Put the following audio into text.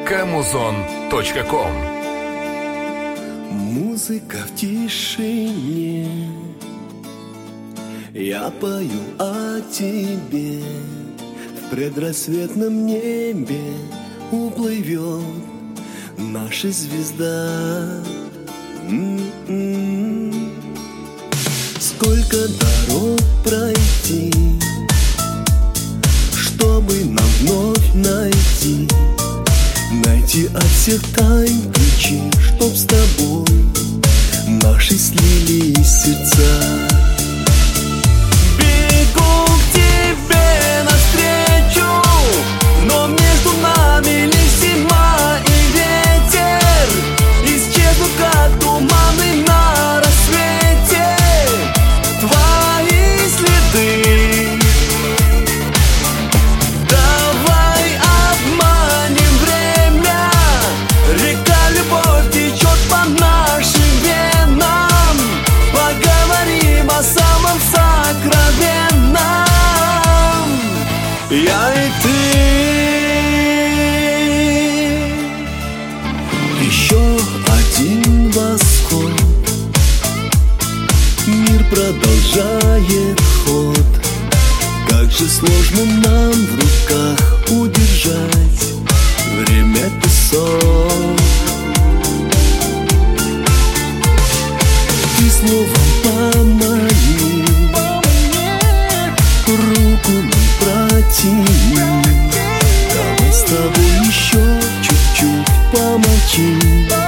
kmuzon.com. Музыка в тишине, я пою о тебе. В предрассветном небе уплывет наша звезда. Сколько дорог пройти, чтобы нам вновь найти от всех тайн ключи, чтоб с тобой наши слились сердца. Бегу к тебе навстречу, но между нами лишь зима и ветер. Исчезнут, как туманы на рассвете, твои следы. Давай обманем время, река любовь течет по нашим венам. Поговорим о самом сокровенном, я и ты. Еще один восход, мир продолжает ход. Как же сложно нам в руках удержать время песок. Ты словом помани, руку нам протяни. Давай с тобой еще чуть-чуть помолчим.